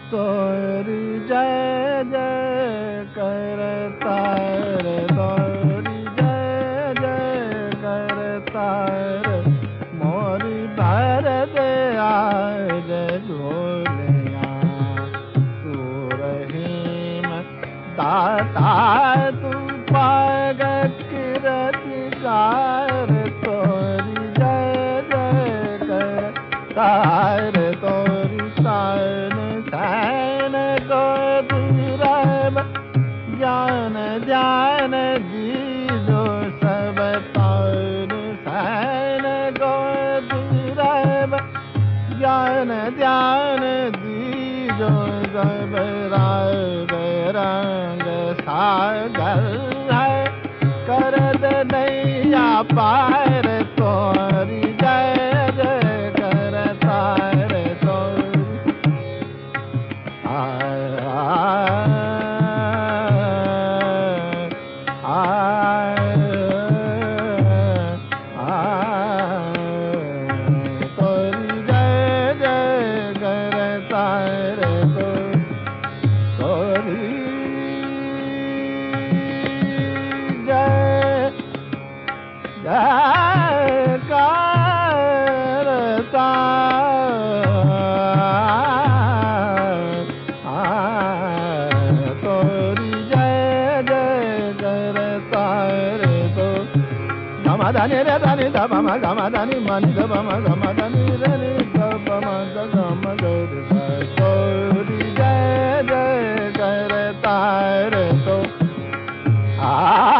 तोरी जय जय करता रे, तोरी जय जय करता रे, मोरी भर दे आज झोलिया। तू रहीम दाता तू पाग किरतिकार, तोरी जय जय करता रे, तोरी सान सैन को दूरब ज्ञान ध्यान दीजो सब तार, सैन को दूरब ज्ञान ध्यान दीजो सब राग रंग सागर है, कर दे नैया पार, तोरी जय जय करता रे, तोरी तोरी जय जय करता रे, तोरी जय जय करता धनि रे धनि ध पम गम धनि मनि ध पम गम धनि रे नि ध पम ग गम ग रे, तोरी जय जय करता रे, तो